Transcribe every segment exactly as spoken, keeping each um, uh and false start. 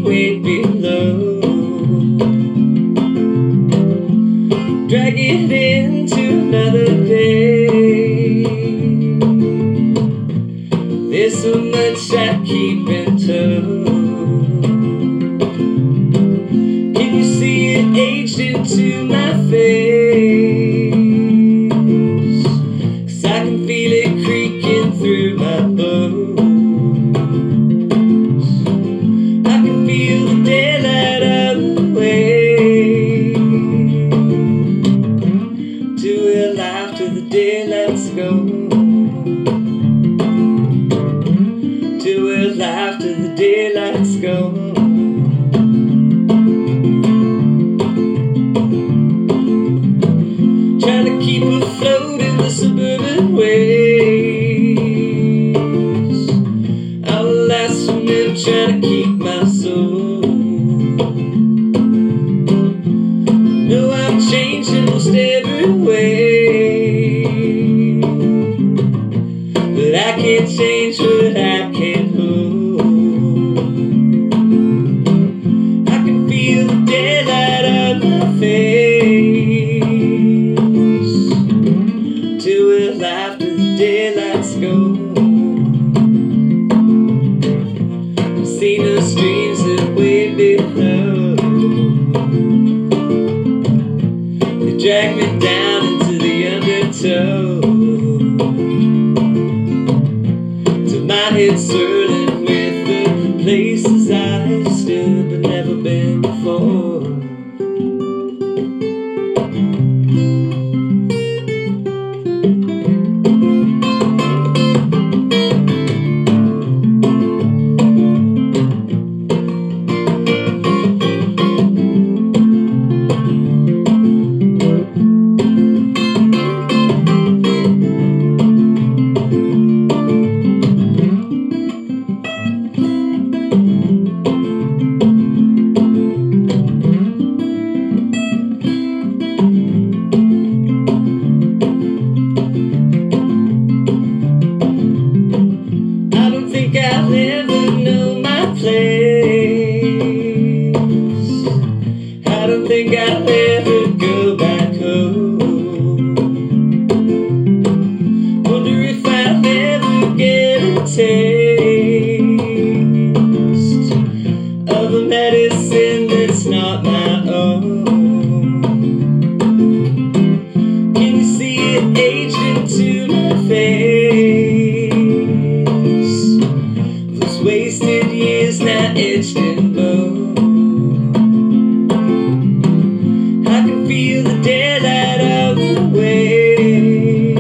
way below. Drag it into another day. There's so much I keep in tow. Can you see it aged into my face? 'Cause I can feel it creaking through my bones. I can feel the daylight out of the way. Till we're alive, till the daylight's gone. Till we're alive, till the daylight's gone. Trying to keep afloat in the suburban ways. I'll last from them, trying to keep my soul. Know I'm changing most every way, but I can't change what I can't hold. I can feel the daylight on my face. Till we're alive, till the daylight's gone. I've seen those dreams that way below. They drag me down into the undertow. Till my head's swirling with the places I've stood but never been before. I'll never know my place. I don't think I'll ever go back home. Wonder if I'll ever get a taste of a medicine that's not my own. Can you see it aged into my face? Wasted years now etched in bone. I can feel the daylight out the way.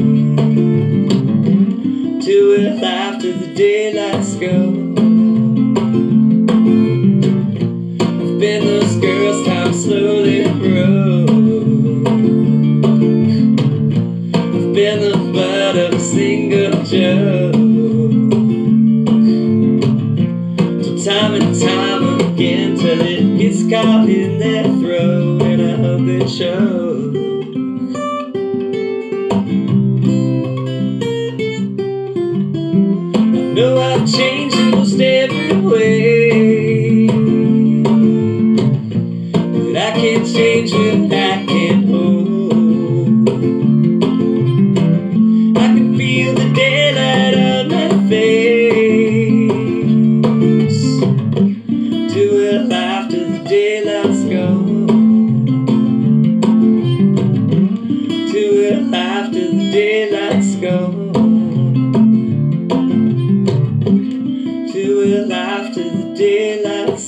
Till we're alive, till the daylight's gone. I've been those girls time slowly broke. I've been the butt of a single joke. Time and time again till it gets caught in their throat, and I hope it shows. I know I've changed in most every way, but I can't change what I can't hold. I can feel the daylight on my face. Till we're alive, till the daylight's gone. Till we're alive, till the daylight's gone. Till we're alive, till the daylight's